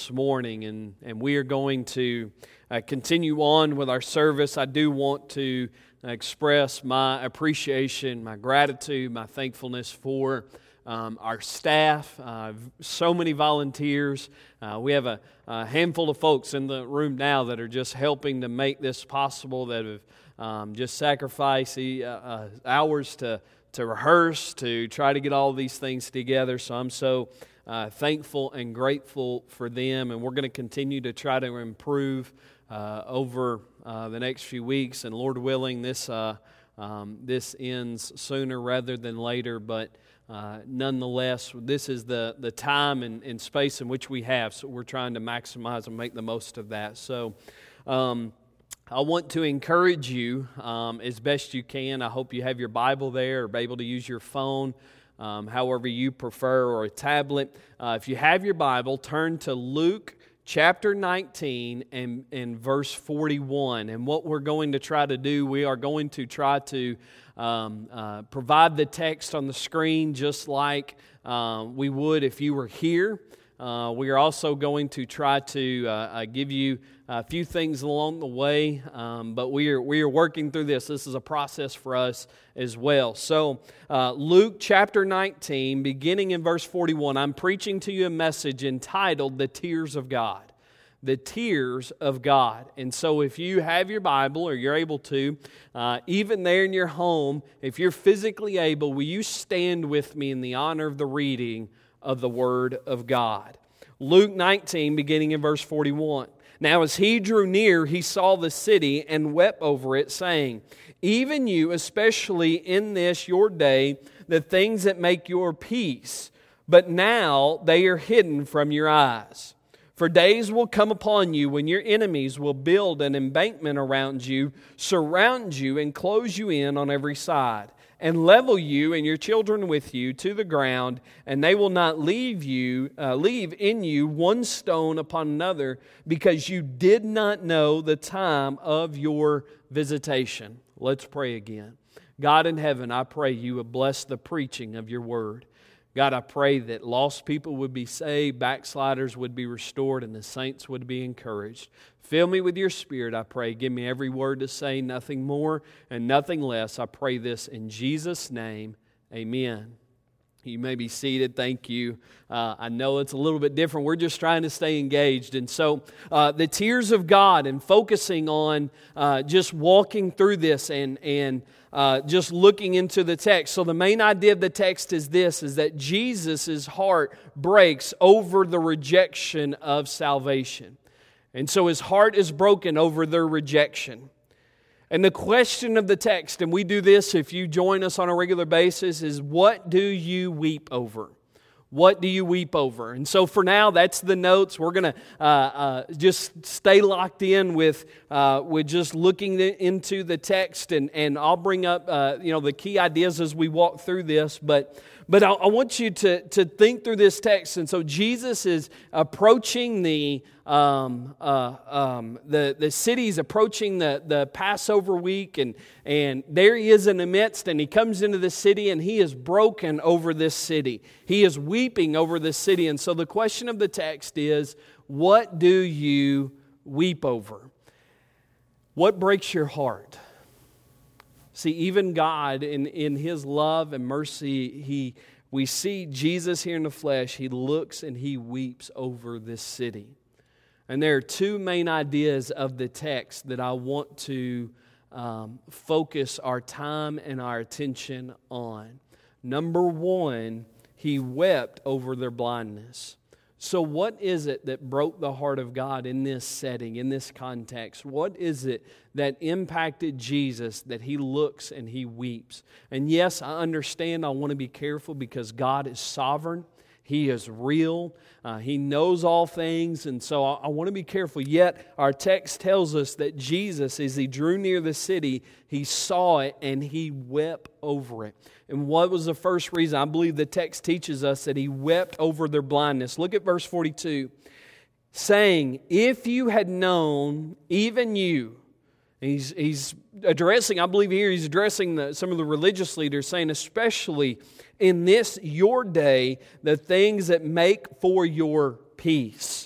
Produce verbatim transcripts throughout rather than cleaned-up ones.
this morning, and, and we are going to uh, continue on with our service. I do want to express my appreciation, my gratitude, my thankfulness for um, our staff, uh, so many volunteers. Uh, we have a, a handful of folks in the room now that are just helping to make this possible, that have um, just sacrificed uh, uh, hours to to rehearse, to try to get all these things together. So I'm so uh, thankful and grateful for them, and we're going to continue to try to improve uh, over uh, the next few weeks. And Lord willing, this uh, um, this ends sooner rather than later. But uh, nonetheless, this is the the time and, and space in which we have. So we're trying to maximize and make the most of that. So. Um, I want to encourage you um, as best you can. I hope you have your Bible there or be able to use your phone, um, however you prefer, or a tablet. Uh, if you have your Bible, turn to Luke chapter nineteen and, and verse forty-one. And what we're going to try to do, we are going to try to um, uh, provide the text on the screen just like uh, we would if you were here. Uh, we are also going to try to uh, uh, give you a few things along the way, um, but we are we are working through this. This is a process for us as well. So, uh, Luke chapter nineteen, beginning in verse forty-one, I'm preaching to you a message entitled "The Tears of God." The tears of God. And so if you have your Bible, or you're able to, uh, even there in your home, if you're physically able, will you stand with me in the honor of the reading of the Word of God? Luke nineteen, beginning in verse forty-one. Now as he drew near, he saw the city and wept over it, saying, even you, especially in this your day, the things that make your peace, but now they are hidden from your eyes. For days will come upon you when your enemies will build an embankment around you, surround you, and close you in on every side, and level you and your children with you to the ground, and they will not leave you, uh, leave in you one stone upon another, because you did not know the time of your visitation. Let's pray again. God in heaven, I pray you would bless the preaching of your word. God, I pray that lost people would be saved, backsliders would be restored, and the saints would be encouraged. Fill me with your Spirit, I pray. Give me every word to say, nothing more and nothing less. I pray this in Jesus' name. Amen. You may be seated. Thank you. Uh, I know it's a little bit different. We're just trying to stay engaged. And so uh, the tears of God, and focusing on uh, just walking through this and and uh, just looking into the text. So the main idea of the text is this, is that Jesus' heart breaks over the rejection of salvation. And so His heart is broken over their rejection. And the question of the text, and we do this if you join us on a regular basis, is what do you weep over? What do you weep over? And so for now, that's the notes. We're going to uh, uh, just stay locked in with uh, with just looking into the text, and, and I'll bring up uh, you know the key ideas as we walk through this. But but I, I want you to to think through this text. And so Jesus is approaching the um, uh, um, the the city's approaching the the Passover week, and and there he is in the midst, and he comes into the city, and he is broken over this city. He is weeping over this city. And so the question of the text is, what do you weep over? What breaks your heart? See, even God, in, in His love and mercy, He we see Jesus here in the flesh. He looks and He weeps over this city. And there are two main ideas of the text that I want to um, focus our time and our attention on. Number one, He wept over their blindness. So what is it that broke the heart of God in this setting, in this context? What is it that impacted Jesus that He looks and He weeps? And yes, I understand. I want to be careful because God is sovereign. He is real. Uh, he knows all things. And so I, I want to be careful. Yet our text tells us that Jesus, as He drew near the city, He saw it and He wept over it. And what was the first reason? I believe the text teaches us that He wept over their blindness. Look at verse forty-two. Saying, if you had known, even you. He's, he's addressing, I believe here, he's addressing the, some of the religious leaders, saying especially in this your day, the things that make for your peace.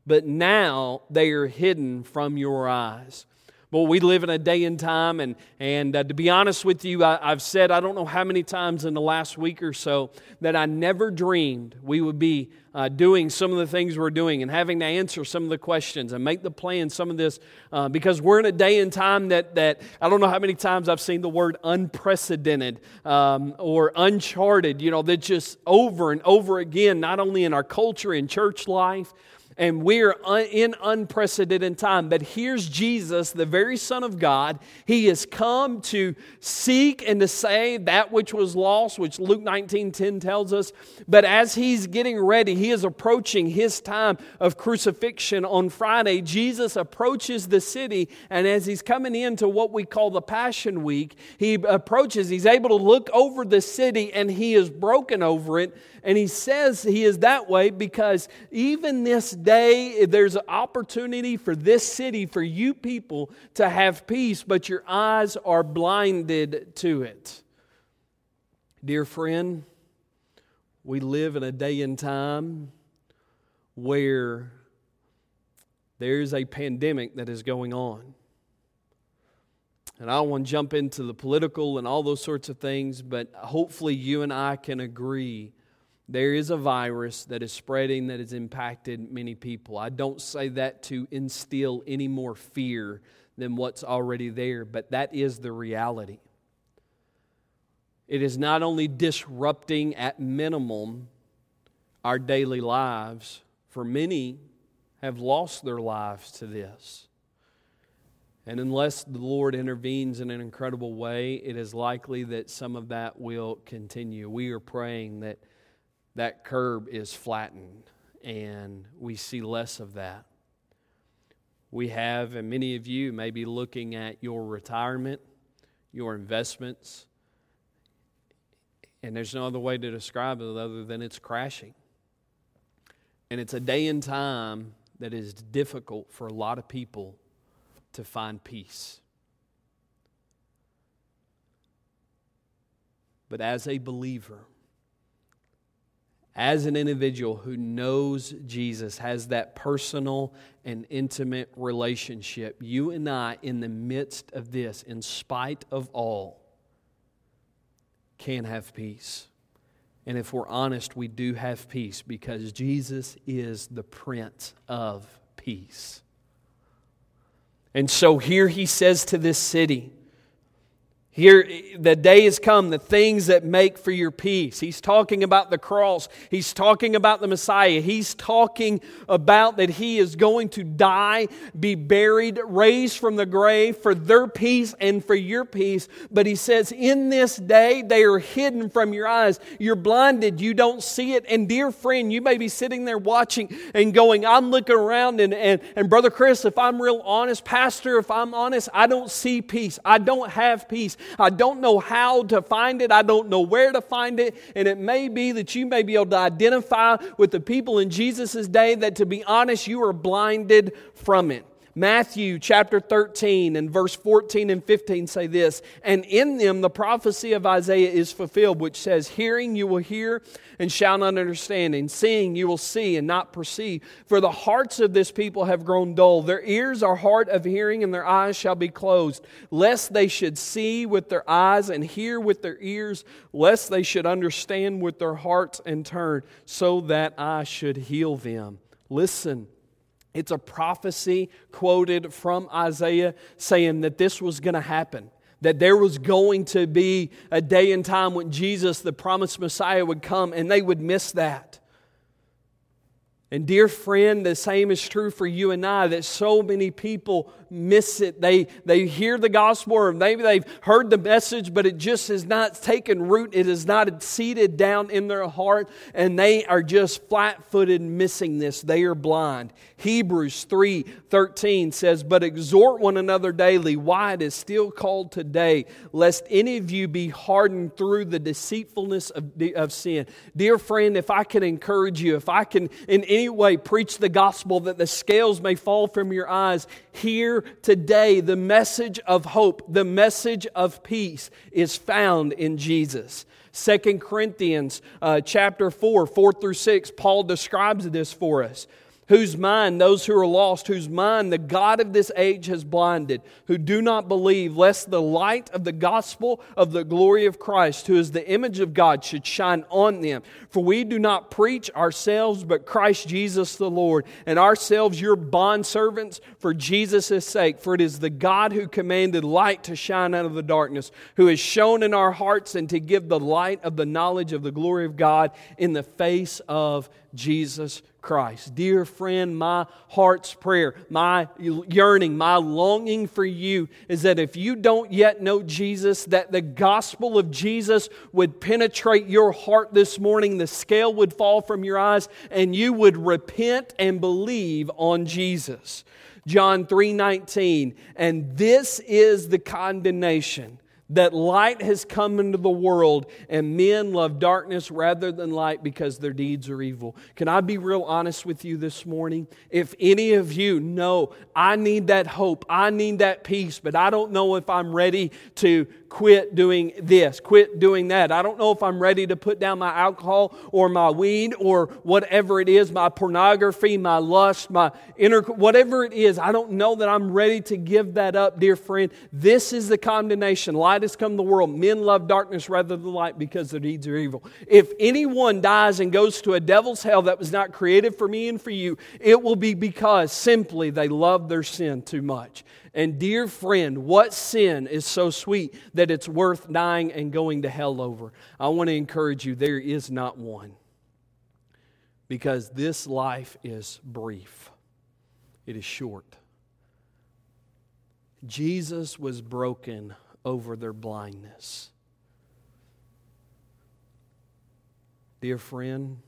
but now they are hidden from your eyes. Well, we live in a day and time, and, and uh, to be honest with you, I, I've said I don't know how many times in the last week or so that I never dreamed we would be uh, doing some of the things we're doing and having to answer some of the questions and make the plan, some of this, uh, because we're in a day and time that, that I don't know how many times I've seen the word unprecedented um, or uncharted, you know, that just over and over again, not only in our culture, in church life, and we're in unprecedented time. But here's Jesus, the very Son of God. He has come to seek and to save that which was lost, which Luke nineteen ten tells us. But as He's getting ready, He is approaching His time of crucifixion on Friday. Jesus approaches the city, and as He's coming into what we call the Passion Week, He approaches, He's able to look over the city, and He is broken over it. And He says He is that way because even this day, there's an opportunity for this city, for you people to have peace, but your eyes are blinded to it. Dear friend, we live in a day and time where there's a pandemic that is going on. And I don't want to jump into the political and all those sorts of things, but hopefully you and I can agree there is a virus that is spreading that has impacted many people. I don't say that to instill any more fear than what's already there, but that is the reality. It is not only disrupting at minimum our daily lives, for many have lost their lives to this. And unless the Lord intervenes in an incredible way, it is likely that some of that will continue. We are praying that that curve is flattened and we see less of that. We have, and many of you may be looking at your retirement, your investments, and there's no other way to describe it other than it's crashing. And it's a day and time that is difficult for a lot of people to find peace. But as a believer, as an individual who knows Jesus, has that personal and intimate relationship, you and I, in the midst of this, in spite of all, can have peace. And if we're honest, we do have peace because Jesus is the Prince of Peace. And so here He says to this city, here, the day has come, the things that make for your peace. He's talking about the cross. He's talking about the Messiah. He's talking about that He is going to die, be buried, raised from the grave for their peace and for your peace. But He says, in this day, they are hidden from your eyes. You're blinded. You don't see it. And dear friend, you may be sitting there watching and going, I'm looking around and, and, and Brother Chris, if I'm real honest, Pastor, if I'm honest, I don't see peace. I don't have peace. I don't know how to find it. I don't know where to find it. And it may be that you may be able to identify with the people in Jesus' day that, to be honest, you are blinded from it. Matthew chapter thirteen and verse fourteen and fifteen say this, and in them the prophecy of Isaiah is fulfilled, which says, hearing you will hear and shall not understand, and seeing you will see and not perceive. For the hearts of this people have grown dull. Their ears are hard of hearing, and their eyes shall be closed, lest they should see with their eyes and hear with their ears, lest they should understand with their hearts and turn, so that I should heal them. Listen. It's a prophecy quoted from Isaiah saying that this was going to happen. That there was going to be a day and time when Jesus, the promised Messiah, would come and they would miss that. And dear friend, the same is true for you and I, that so many people miss it. They they hear the gospel, or maybe they've heard the message, but it just has not taken root. It is not seated down in their heart, and they are just flat-footed missing this. They are blind. Hebrews three thirteen says, but exhort one another daily, why it is still called today, lest any of you be hardened through the deceitfulness of, of sin. Dear friend, if I can encourage you, if I can in any way preach the gospel that the scales may fall from your eyes, here today the message of hope, the message of peace is found in Jesus. Second Corinthians uh, chapter four, four through six, Paul describes this for us. whose mind those who are lost, whose mind the God of this age has blinded, who do not believe, lest the light of the gospel of the glory of Christ, who is the image of God, should shine on them. For we do not preach ourselves, but Christ Jesus the Lord, and ourselves your bondservants for Jesus' sake. For it is the God who commanded light to shine out of the darkness, who has shone in our hearts and to give the light of the knowledge of the glory of God in the face of Jesus Christ. Dear friend, my heart's prayer, my yearning, my longing for you is that if you don't yet know Jesus, that the gospel of Jesus would penetrate your heart this morning, the scale would fall from your eyes, and you would repent and believe on Jesus. John three nineteen, and this is the condemnation, that light has come into the world, and men love darkness rather than light because their deeds are evil. Can I be real honest with you this morning? If any of you know, I need that hope, I need that peace, but I don't know if I'm ready to quit doing this, quit doing that. I don't know if I'm ready to put down my alcohol or my weed or whatever it is, my pornography, my lust, my inner, whatever it is. I don't know that I'm ready to give that up, dear friend. This is the condemnation. Light has come to the world. Men love darkness rather than light because their deeds are evil. If anyone dies and goes to a devil's hell that was not created for me and for you, it will be because simply they love their sin too much. And dear friend, what sin is so sweet that it's worth dying and going to hell over? I want to encourage you, there is not one. Because this life is brief. It is short. Jesus was broken over their blindness. Dear friend,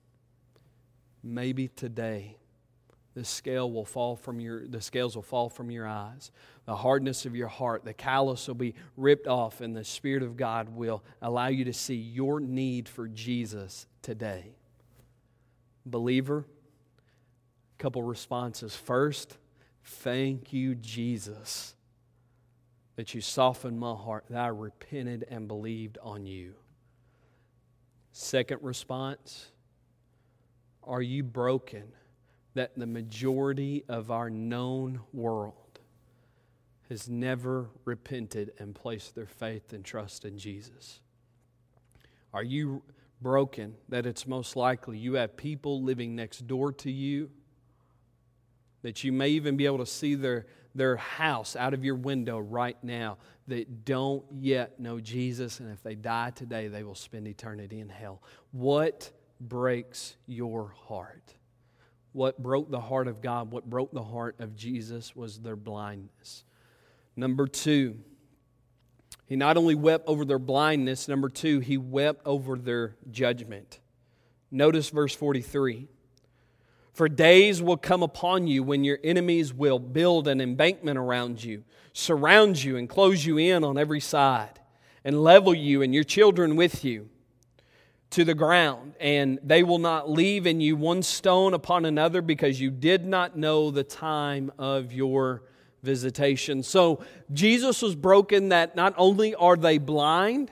maybe today the scale will fall from your the scales will fall from your eyes. The hardness of your heart, the callous will be ripped off, and the Spirit of God will allow you to see your need for Jesus today. Believer, a couple responses. First, thank you, Jesus, that you softened my heart, that I repented and believed on you. Second response, are you broken that the majority of our known world has never repented and placed their faith and trust in Jesus? Are you broken that it's most likely you have people living next door to you, that you may even be able to see their, their house out of your window right now, that don't yet know Jesus, and if they die today, they will spend eternity in hell? What breaks your heart? What broke the heart of God, what broke the heart of Jesus was their blindness. Number two, He not only wept over their blindness, number two, He wept over their judgment. Notice verse forty-three. For days will come upon you when your enemies will build an embankment around you, surround you and close you in on every side, and level you and your children with you to the ground, and they will not leave in you one stone upon another, because you did not know the time of your visitation. So Jesus was broken that not only are they blind,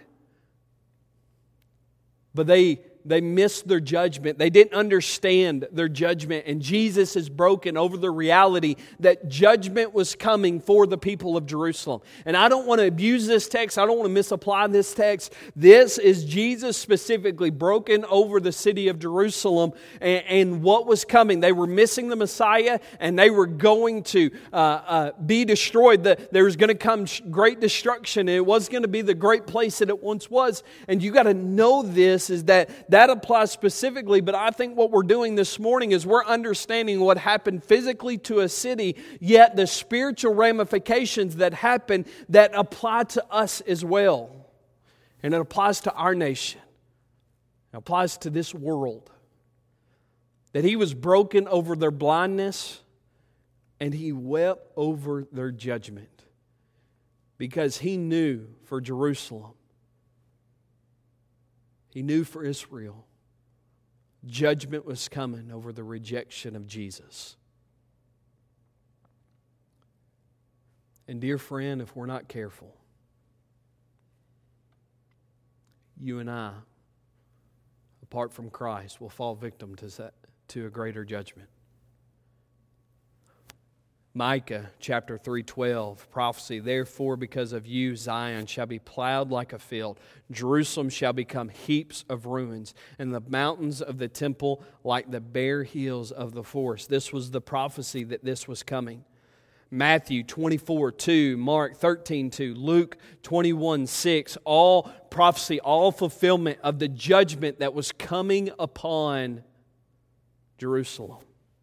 but they They missed their judgment. They didn't understand their judgment. And Jesus is broken over the reality that judgment was coming for the people of Jerusalem. And I don't want to abuse this text. I don't want to misapply this text. This is Jesus specifically broken over the city of Jerusalem and, and what was coming. They were missing the Messiah, and they were going to uh, uh, be destroyed. The, there was going to come great destruction, and it was going to be the great place that it once was. And you got to know this, is that that applies specifically, but I think what we're doing this morning is we're understanding what happened physically to a city, yet the spiritual ramifications that happen that apply to us as well. And it applies to our nation. It applies to this world. That He was broken over their blindness, and He wept over their judgment, because He knew for Jerusalem, He knew for Israel, judgment was coming over the rejection of Jesus. And dear friend, if we're not careful, you and I, apart from Christ, will fall victim to that, to a greater judgment. Micah chapter three twelve, prophecy, therefore because of you Zion shall be plowed like a field, Jerusalem shall become heaps of ruins, and the mountains of the temple like the bare hills of the forest. This was the prophecy that this was coming. Matthew twenty-four two, Mark thirteen two, Luke twenty-one six, all prophecy, all fulfillment of the judgment that was coming upon Jerusalem.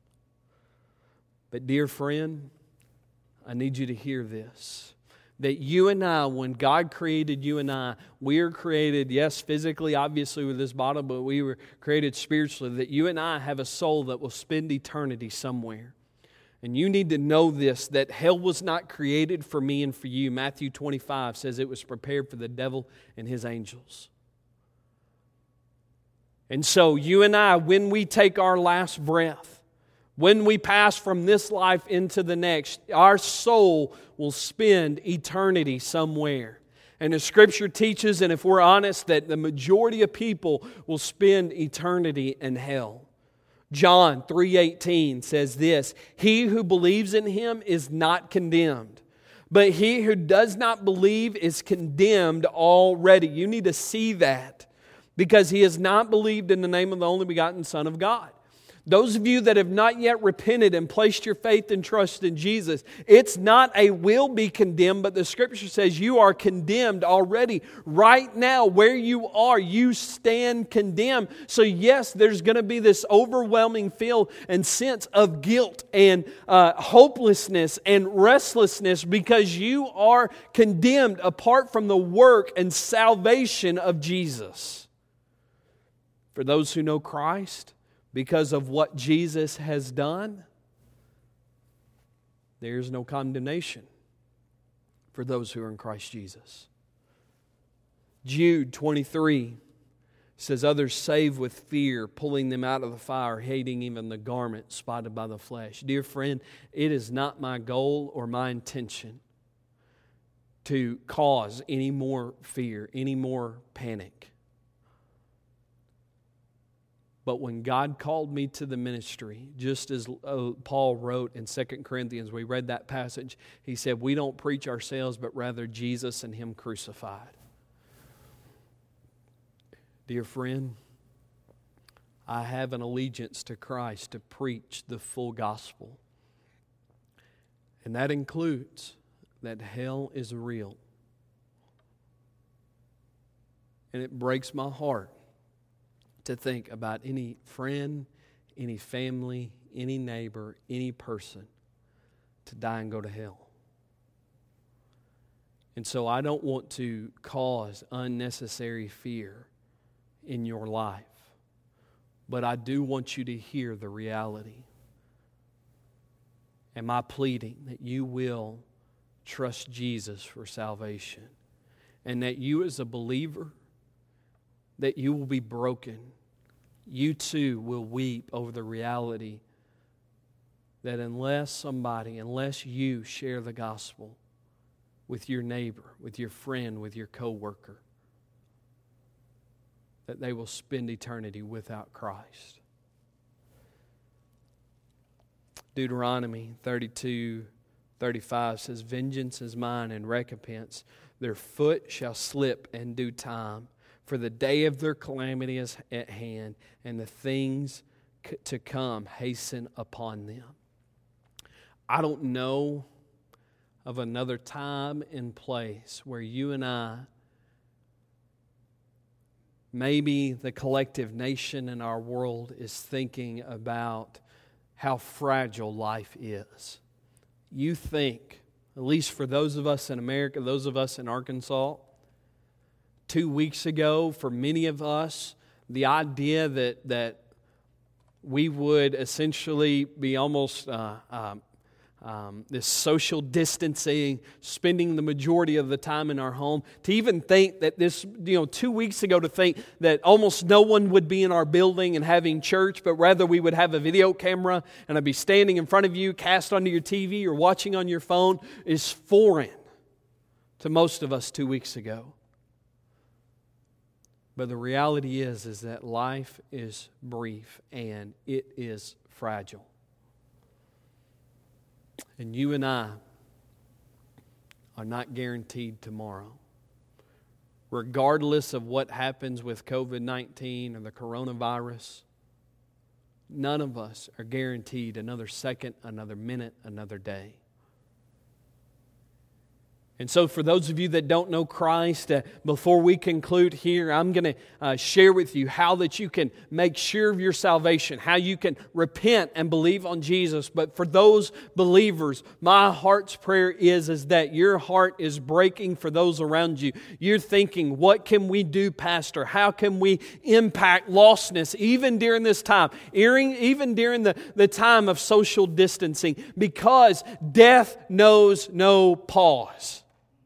But dear friend, I need you to hear this. That you and I, when God created you and I, we are created, yes, physically, obviously with this body, but we were created spiritually. That you and I have a soul that will spend eternity somewhere. And you need to know this, that hell was not created for me and for you. Matthew twenty-five says it was prepared for the devil and his angels. And so you and I, when we take our last breath, when we pass from this life into the next, our soul will spend eternity somewhere. And the Scripture teaches, and if we're honest, that the majority of people will spend eternity in hell. John three eighteen says this, he who believes in Him is not condemned, but he who does not believe is condemned already. You need to see that, because he has not believed in the name of the only begotten Son of God. Those of you that have not yet repented and placed your faith and trust in Jesus, it's not a will be condemned, but the Scripture says you are condemned already. Right now, where you are, you stand condemned. So yes, there's going to be this overwhelming feel and sense of guilt and uh, hopelessness and restlessness because you are condemned apart from the work and salvation of Jesus. For those who know Christ, because of what Jesus has done, there is no condemnation for those who are in Christ Jesus. Jude twenty-three says, others save with fear, pulling them out of the fire, hating even the garment spotted by the flesh. Dear friend, it is not my goal or my intention to cause any more fear, any more panic. But when God called me to the ministry, just as Paul wrote in Second Corinthians, we read that passage, he said, we don't preach ourselves, but rather Jesus and Him crucified. Dear friend, I have an allegiance to Christ to preach the full gospel. And that includes that hell is real. And it breaks my heart to think about any friend, any family, any neighbor, any person to die and go to hell. And so I don't want to cause unnecessary fear in your life, but I do want you to hear the reality. Am I pleading that you will trust Jesus for salvation, and that you as a believer, that you will be broken. You too will weep over the reality that unless somebody, unless you share the gospel with your neighbor, with your friend, with your coworker, that they will spend eternity without Christ. Deuteronomy thirty-two thirty-five says, vengeance is mine and recompense. Their foot shall slip in due time. For the day of their calamity is at hand, and the things to come hasten upon them. I don't know of another time and place where you and I, maybe the collective nation in our world, is thinking about how fragile life is. You think, at least for those of us in America, those of us in Arkansas, two weeks ago, for many of us, the idea that that we would essentially be almost uh, um, um, this social distancing, spending the majority of the time in our home, to even think that this, you know, two weeks ago to think that almost no one would be in our building and having church, but rather we would have a video camera and I'd be standing in front of you, cast onto your T V or watching on your phone, is foreign to most of us two weeks ago. But the reality is, is that life is brief and it is fragile. And you and I are not guaranteed tomorrow. Regardless of what happens with covid nineteen or the coronavirus, none of us are guaranteed another second, another minute, another day. And so for those of you that don't know Christ, uh, before we conclude here, I'm going to uh, share with you how that you can make sure of your salvation, how you can repent and believe on Jesus. But for those believers, my heart's prayer is, is that your heart is breaking for those around you. You're thinking, what can we do, Pastor? How can we impact lostness even during this time, even during the, the time of social distancing? Because death knows no pause.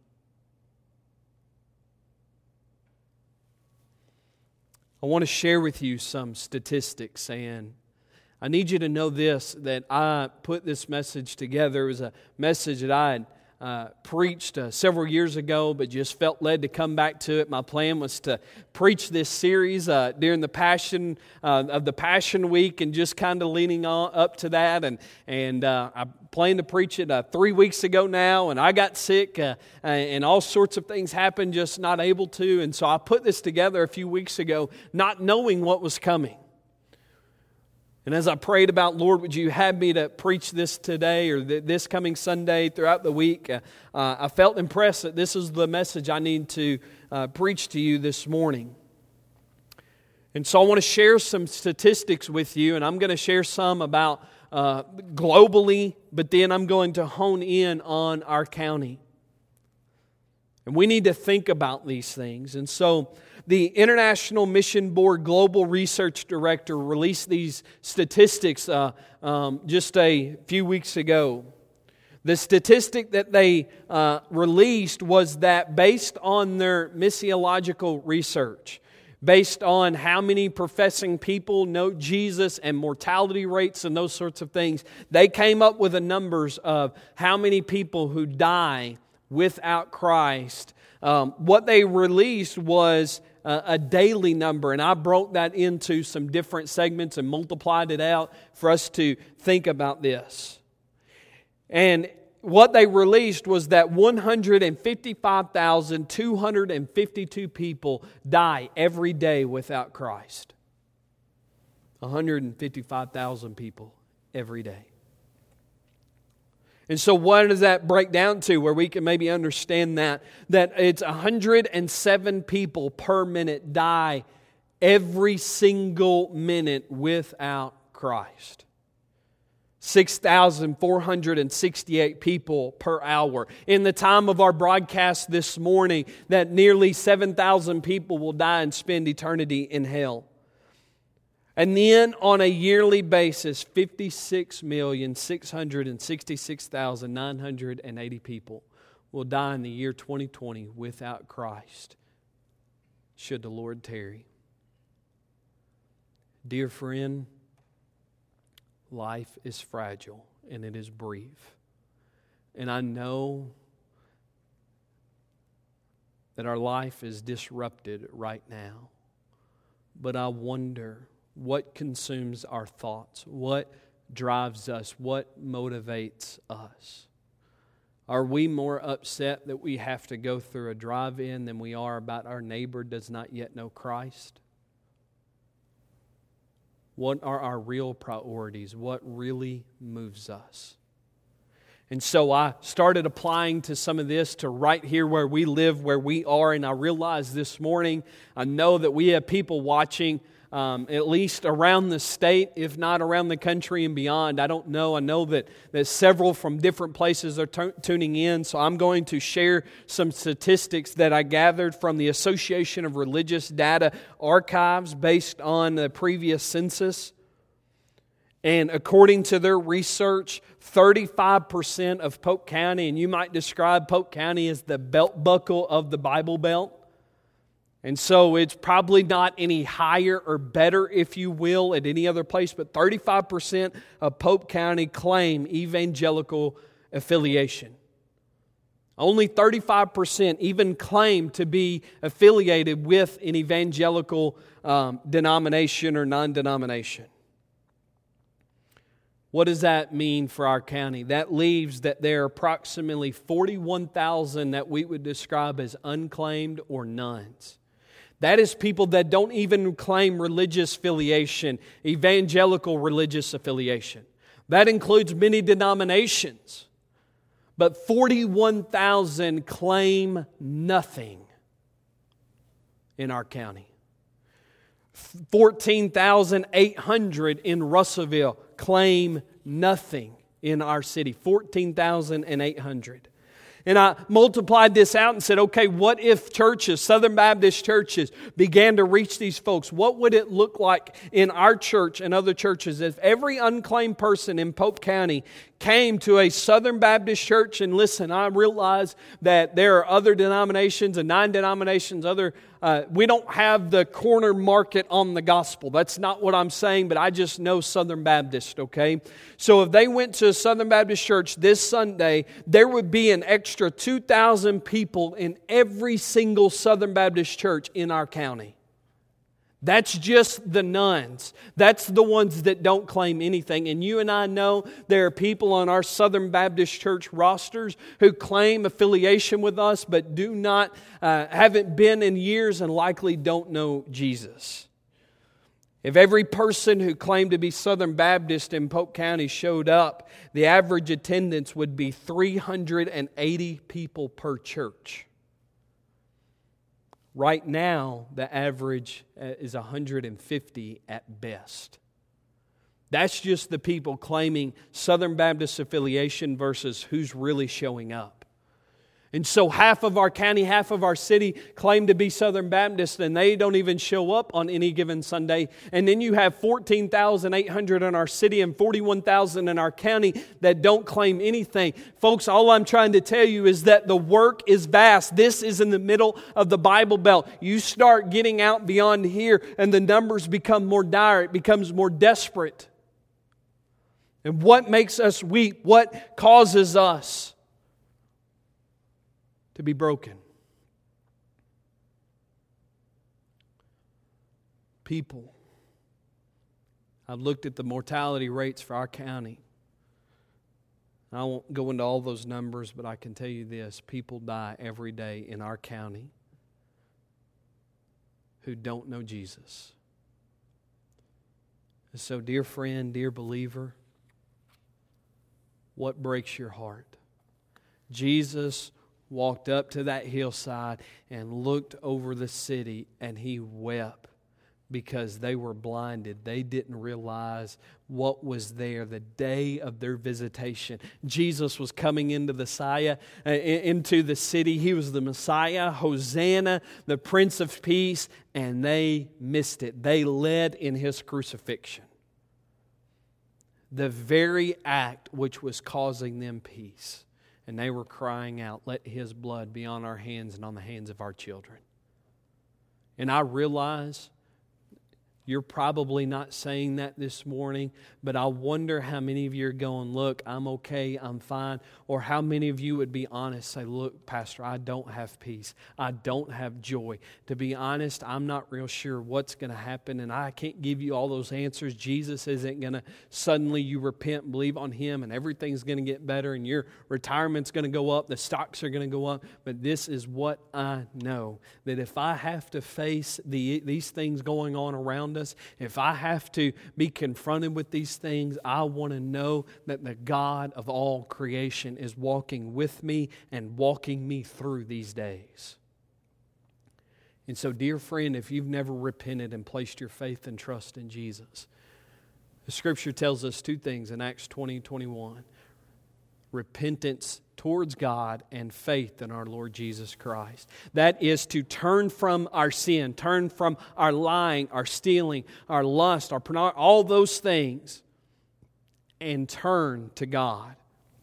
I want to share with you some statistics, and I need you to know this, that I put this message together. It was a message that I had uh, preached uh, several years ago, but just felt led to come back to it. My plan was to preach this series uh, during the Passion uh, of the Passion Week, and just kind of leaning on up to that. And and uh, I planned to preach it uh, three weeks ago now, and I got sick, uh, and all sorts of things happened, just not able to. And so I put this together a few weeks ago, not knowing what was coming. And as I prayed about, Lord, would you have me to preach this today or th- this coming Sunday throughout the week, uh, uh, I felt impressed that this is the message I need to uh, preach to you this morning. And so I want to share some statistics with you, and I'm going to share some about uh, globally, but then I'm going to hone in on our county. And we need to think about these things. And so the International Mission Board Global Research Director released these statistics uh, um, just a few weeks ago. The statistic that they uh, released was that based on their missiological research, based on how many professing people know Jesus and mortality rates and those sorts of things, they came up with the numbers of how many people who die without Christ. Um, what they released was a, a daily number, and I broke that into some different segments and multiplied it out for us to think about this. And what they released was that one hundred fifty-five thousand two hundred fifty-two people die every day without Christ. one hundred fifty-five thousand people every day. And so what does that break down to, where we can maybe understand that? That it's one hundred seven people per minute die every single minute without Christ. six thousand four hundred sixty-eight people per hour. In the time of our broadcast this morning, that nearly seven thousand people will die and spend eternity in hell. And then on a yearly basis, fifty-six million six hundred sixty-six thousand nine hundred eighty people will die in the year twenty twenty without Christ, should the Lord tarry. Dear friend, life is fragile and it is brief. And I know that our life is disrupted right now. But I wonder, what consumes our thoughts? What drives us? What motivates us? Are we more upset that we have to go through a drive-in than we are about our neighbor does not yet know Christ? What are our real priorities? What really moves us? And so I started applying to some of this to right here where we live, where we are, and I realized this morning, I know that we have people watching Um, at least around the state, if not around the country and beyond. I don't know. I know that, that several from different places are t- tuning in, so I'm going to share some statistics that I gathered from the Association of Religious Data Archives based on the previous census. And according to their research, thirty-five percent of Polk County, and you might describe Polk County as the belt buckle of the Bible Belt. And so it's probably not any higher or better, if you will, at any other place, but thirty-five percent of Polk County claim evangelical affiliation. Only thirty-five percent even claim to be affiliated with an evangelical um, denomination or non-denomination. What does that mean for our county? That leaves that there are approximately forty-one thousand that we would describe as unclaimed or nones. That is people that don't even claim religious affiliation, evangelical religious affiliation. That includes many denominations. But forty-one thousand claim nothing in our county. fourteen thousand eight hundred in Russellville claim nothing in our city. fourteen thousand eight hundred. And I multiplied this out and said, okay, what if churches, Southern Baptist churches, began to reach these folks? What would it look like in our church and other churches if every unclaimed person in Pope County came to a Southern Baptist church? And listen, I realize that there are other denominations and nine denominations, other uh, we don't have the corner market on the gospel. That's not what I'm saying, but I just know Southern Baptist, okay? So if they went to a Southern Baptist church this Sunday, there would be an extra two thousand people in every single Southern Baptist church in our county. That's just the nones. That's the ones that don't claim anything. And you and I know there are people on our Southern Baptist Church rosters who claim affiliation with us but do not, uh, haven't been in years and likely don't know Jesus. If every person who claimed to be Southern Baptist in Pope County showed up, the average attendance would be three hundred eighty people per church. Right now, the average is one hundred fifty at best. That's just the people claiming Southern Baptist affiliation versus who's really showing up. And so half of our county, half of our city claim to be Southern Baptist, and they don't even show up on any given Sunday. And then you have fourteen thousand eight hundred in our city and forty-one thousand in our county that don't claim anything. Folks, all I'm trying to tell you is that the work is vast. This is in the middle of the Bible Belt. You start getting out beyond here, and the numbers become more dire. It becomes more desperate. And what makes us weep? What causes us to be broken? People. I've looked at the mortality rates for our county. I won't go into all those numbers, but I can tell you this. People die every day in our county who don't know Jesus. And so, dear friend, dear believer, what breaks your heart? Jesus walked up to that hillside and looked over the city, and He wept because they were blinded. They didn't realize what was there the day of their visitation. Jesus was coming into the Messiah, uh, into the city. He was the Messiah, Hosanna, the Prince of Peace, and they missed it. They led in His crucifixion. The very act which was causing them peace. And they were crying out, let His blood be on our hands and on the hands of our children. And I realize you're probably not saying that this morning, but I wonder how many of you are going, look, I'm okay, I'm fine. Or how many of you would be honest, say, look, Pastor, I don't have peace. I don't have joy. To be honest, I'm not real sure what's going to happen, and I can't give you all those answers. Jesus isn't going to suddenly you repent and believe on Him, and everything's going to get better, and your retirement's going to go up, the stocks are going to go up. But this is what I know, that if I have to face the, these things going on around us, if I have to be confronted with these things, I want to know that the God of all creation is walking with me and walking me through these days. And so, dear friend, if you've never repented and placed your faith and trust in Jesus, the Scripture tells us two things in Acts twenty, twenty-one. Repentance towards God and faith in our Lord Jesus Christ. That is to turn from our sin, turn from our lying, our stealing, our lust, our pornography, all those things, and turn to God.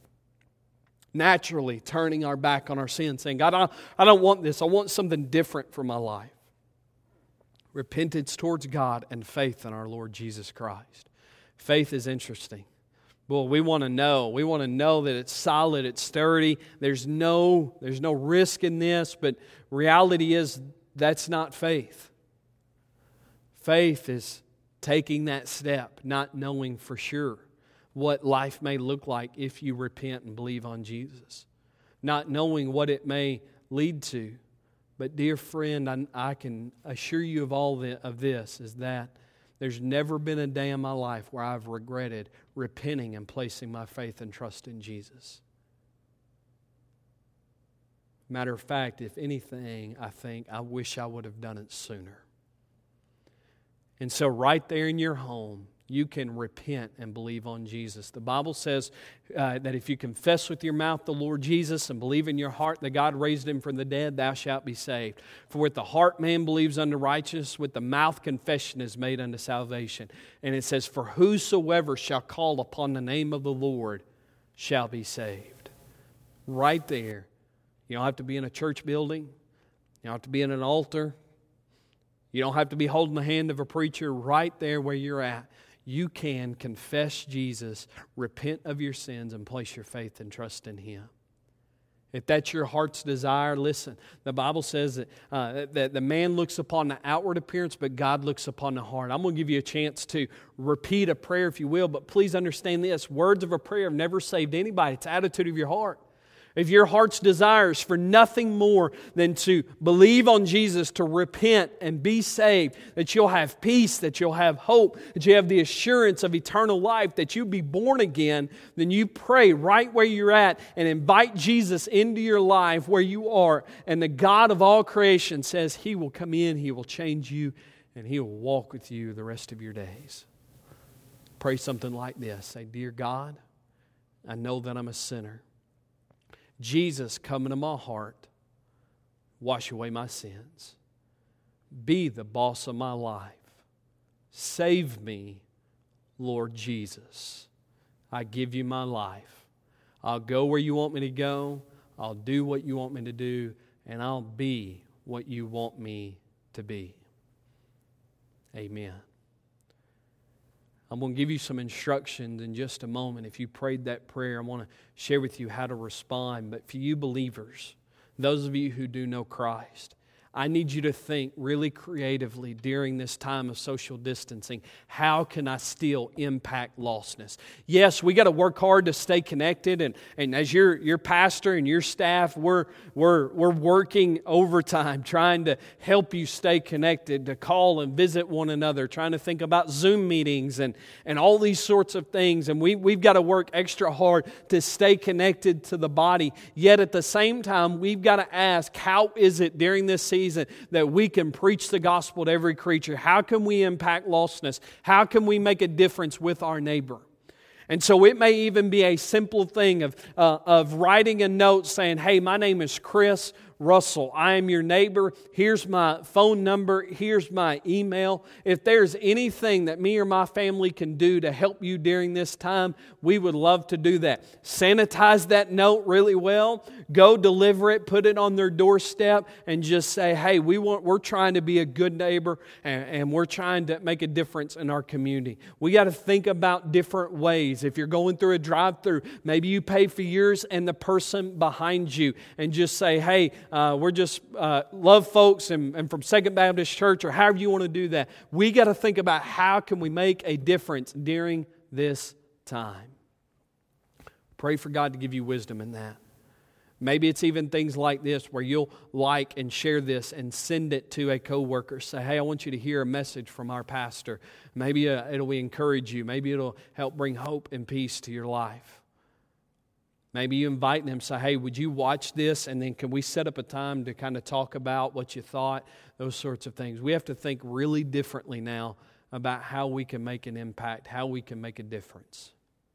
Naturally, turning our back on our sin, saying, God, I, I don't want this. I want something different for my life. Repentance towards God and faith in our Lord Jesus Christ. Faith is interesting. Well, we want to know. We want to know that it's solid, it's sturdy. There's no, there's no risk in this, but reality is that's not faith. Faith is taking that step, not knowing for sure. what life may look like if you repent and believe on Jesus, not knowing what it may lead to. But dear friend, I, I can assure you of all the, of this, is that there's never been a day in my life where I've regretted repenting and placing my faith and trust in Jesus. Matter of fact, if anything, I think I wish I would have done it sooner. And so right there in your home, you can repent and believe on Jesus. The Bible says uh, that if you confess with your mouth the Lord Jesus and believe in your heart that God raised Him from the dead, thou shalt be saved. For with the heart man believes unto righteousness, with the mouth confession is made unto salvation. And it says, for whosoever shall call upon the name of the Lord shall be saved. Right there. You don't have to be in a church building. You don't have to be in an altar. You don't have to be holding the hand of a preacher. Right there where you're at, you can confess Jesus, repent of your sins, and place your faith and trust in Him. If that's your heart's desire, listen. The Bible says that, uh, that the man looks upon the outward appearance, but God looks upon the heart. I'm going to give you a chance to repeat a prayer if you will, but please understand this. Words of a prayer have never saved anybody. It's the attitude of your heart. If your heart's desire is for nothing more than to believe on Jesus, to repent and be saved, that you'll have peace, that you'll have hope, that you have the assurance of eternal life, that you'll be born again, then you pray right where you're at and invite Jesus into your life where you are. And the God of all creation says He will come in, He will change you, and He will walk with you the rest of your days. Pray something like this. Say, Dear God, I know that I'm a sinner. Jesus, come into my heart. Wash away my sins. Be the boss of my life. Save me, Lord Jesus. I give you my life. I'll go where you want me to go. I'll do what you want me to do. And I'll be what you want me to be. Amen. I'm going to give you some instructions in just a moment. If you prayed that prayer, I want to share with you how to respond. But for you believers, those of you who do know Christ, I need you to think really creatively during this time of social distancing. How can I still impact lostness? Yes, we got to work hard to stay connected, and, and as your, your pastor and your staff, we're, we're, we're working overtime trying to help you stay connected, to call and visit one another, trying to think about Zoom meetings and, and all these sorts of things. And we, we've got to work extra hard to stay connected to the body. Yet at the same time, we've got to ask, how is it during this season that we can preach the gospel to every creature? How can we impact lostness? How can we make a difference with our neighbor? And so it may even be a simple thing of, uh, of writing a note saying, hey, my name is Chris Russell. I am your neighbor. Here's my phone number. Here's my email. If there's anything that me or my family can do to help you during this time, we would love to do that. Sanitize that note really well. Go deliver it. Put it on their doorstep and just say, hey, we want, we're trying to be a good neighbor and, and we're trying to make a difference in our community. We got to think about different ways. If you're going through a drive-through, maybe you pay for yours and the person behind you and just say, hey, Uh, we're just uh, love folks and, and from Second Baptist Church, or however you want to do that. We got to think about how can we make a difference during this time. Pray for God to give you wisdom in that. Maybe it's even things like this where you'll like and share this and send it to a coworker. Say, hey, I want you to hear a message from our pastor. Maybe uh, it'll encourage you. Maybe it'll help bring hope and peace to your life. Maybe you invite them, say, hey, would you watch this? And then can we set up a time to kind of talk about what you thought? Those sorts of things. We have to think really differently now about how we can make an impact, how we can make a difference.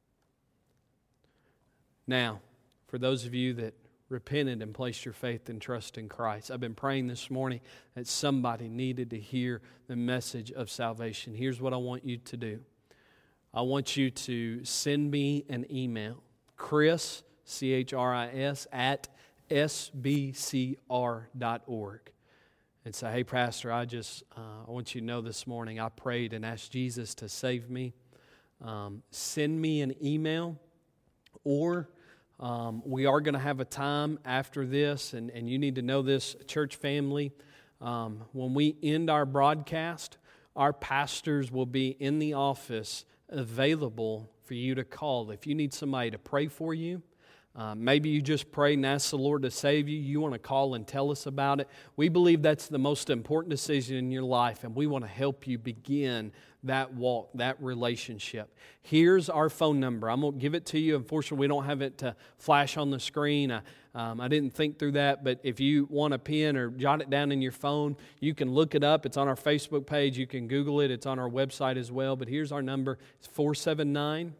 Now, for those of you that repented and placed your faith and trust in Christ, I've been praying this morning that somebody needed to hear the message of salvation. Here's what I want you to do. I want you to send me an email. Chris, C H R I S, at S B C R dot org. And say, hey, Pastor, I just, uh, I want you to know this morning I prayed and asked Jesus to save me. Um, send me an email, or um, we are going to have a time after this, and, and you need to know this, church family. Um, when we end our broadcast, our pastors will be in the office available for you to call. If you need somebody to pray for you, Uh, maybe you just prayed and asked the Lord to save you. You want to call and tell us about it. We believe that's the most important decision in your life, and we want to help you begin that walk, that relationship. Here's our phone number. I'm going to give it to you. Unfortunately, we don't have it to flash on the screen. I, um, I didn't think through that, but if you want a pen or jot it down in your phone, you can look it up. It's on our Facebook page. You can Google it. It's on our website as well. But here's our number. It's four seven nine,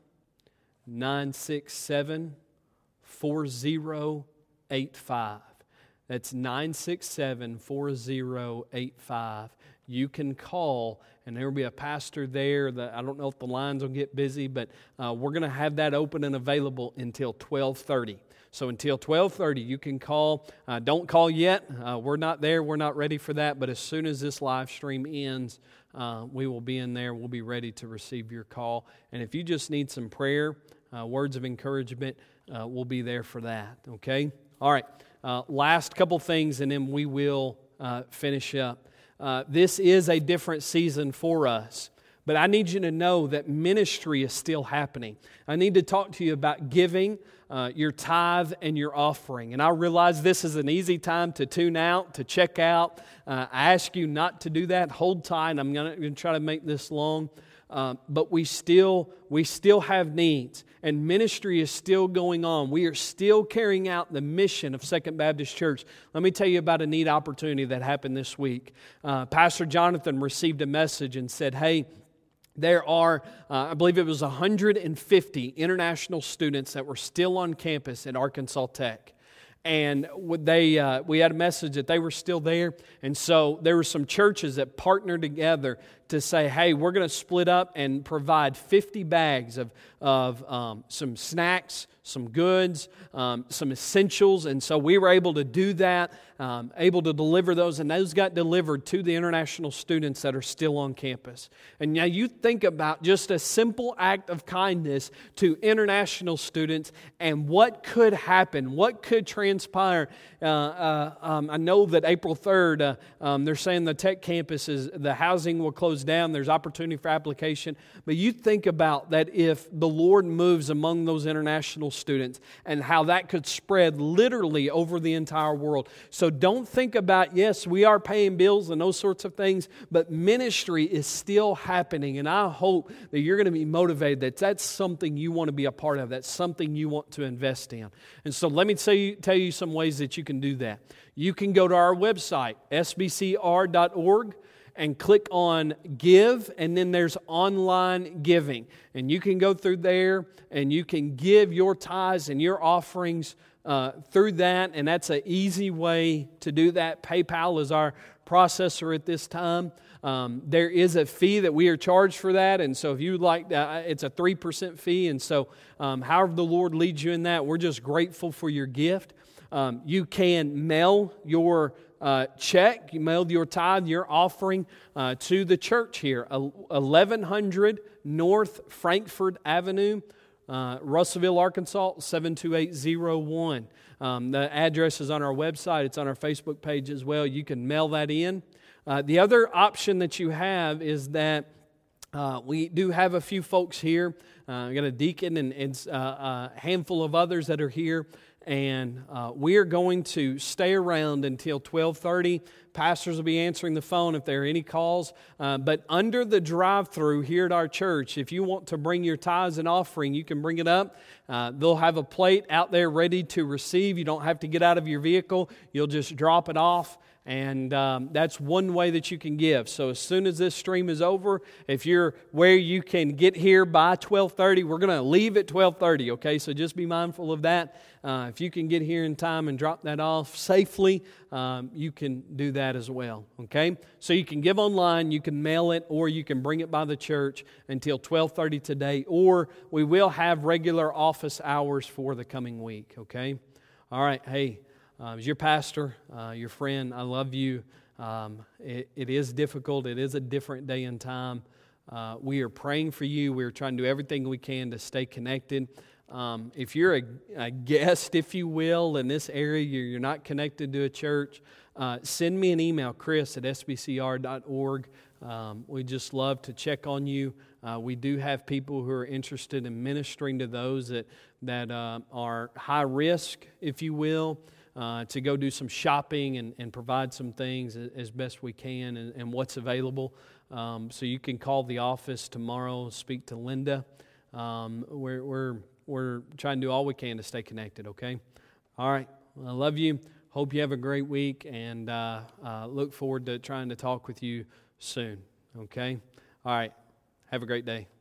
nine six seven, four zero eight five. That's nine six seven, four zero eight five. You can call, and there will be a pastor there. That I don't know if the lines will get busy, but uh, we're going to have that open and available until twelve thirty. So until twelve thirty, you can call. Uh, don't call yet. Uh, we're not there. We're not ready for that. But as soon as this live stream ends, uh, we will be in there. We'll be ready to receive your call. And if you just need some prayer, uh, words of encouragement, Uh, we'll be there for that, okay? All right, uh, last couple things, and then we will uh, finish up. Uh, this is a different season for us, but I need you to know that ministry is still happening. I need to talk to you about giving uh, your tithe and your offering. And I realize this is an easy time to tune out, to check out. Uh, I ask you not to do that. Hold tight. I'm going to try to make this long. Uh, but we still we still have needs, and ministry is still going on. We are still carrying out the mission of Second Baptist Church. Let me tell you about a neat opportunity that happened this week. Uh, Pastor Jonathan received a message and said, hey, there are, uh, I believe it was one hundred fifty international students that were still on campus at Arkansas Tech. And they, uh, we had a message that they were still there. And so there were some churches that partnered together to say, hey, we're going to split up and provide fifty bags of, of um, some snacks, some goods, um, some essentials. And so we were able to do that, um, able to deliver those. And those got delivered to the international students that are still on campus. And now you think about just a simple act of kindness to international students and what could happen, what could transpire. Uh, uh, um, I know that April third, uh, um, they're saying the tech campus is, the housing will close down. There's opportunity for application. But you think about that if the Lord moves among those international students and how that could spread literally over the entire world. So don't think about, yes, we are paying bills and those sorts of things, but ministry is still happening. And I hope that you're going to be motivated, that that's something you want to be a part of. That's something you want to invest in. And so let me tell you, tell you some ways that you can do that. You can go to our website, s b c r dot org, and click on Give, and then there's Online Giving. And you can go through there, and you can give your tithes and your offerings uh, through that, and that's an easy way to do that. PayPal is our processor at this time. Um, there is a fee that we are charged for that, and so if you like, uh, it's a three percent fee, and so um, however the Lord leads you in that, we're just grateful for your gift. Um, you can mail your uh, check, you mail your tithe, your offering uh, to the church here, eleven hundred North Frankfort Avenue, uh, Russellville, Arkansas, seven two eight zero one. Um, the address is on our website. It's on our Facebook page as well. You can mail that in. Uh, the other option that you have is that uh, we do have a few folks here. Uh, we got a deacon and, and uh, a handful of others that are here. And uh, we are going to stay around until twelve thirty. Pastors will be answering the phone if there are any calls. Uh, but under the drive-thru here at our church, if you want to bring your tithes and offering, you can bring it up. Uh, they'll have a plate out there ready to receive. You don't have to get out of your vehicle. You'll just drop it off. And um, that's one way that you can give. So as soon as this stream is over, if you're where you can get here by twelve thirty, we're going to leave at twelve thirty, okay? So just be mindful of that. Uh, if you can get here in time and drop that off safely, um, you can do that as well, okay? So you can give online, you can mail it, or you can bring it by the church until twelve thirty today, or we will have regular office hours for the coming week, okay? All right, hey. Uh, as your pastor, uh, your friend, I love you. Um, it, it is difficult. It is a different day and time. Uh, we are praying for you. We are trying to do everything we can to stay connected. Um, if you're a, a guest, if you will, in this area, you're, you're not connected to a church, uh, send me an email, Chris at s b c r dot org. Um, we just love to check on you. Uh, we do have people who are interested in ministering to those that, that uh, are high risk, if you will, uh, to go do some shopping and, and provide some things as best we can and, and what's available. Um, so you can call the office tomorrow, speak to Linda. Um, we're, we're, we're trying to do all we can to stay connected, okay? All right. Well, I love you. Hope you have a great week, and uh, uh, look forward to trying to talk with you soon, okay? All right. Have a great day.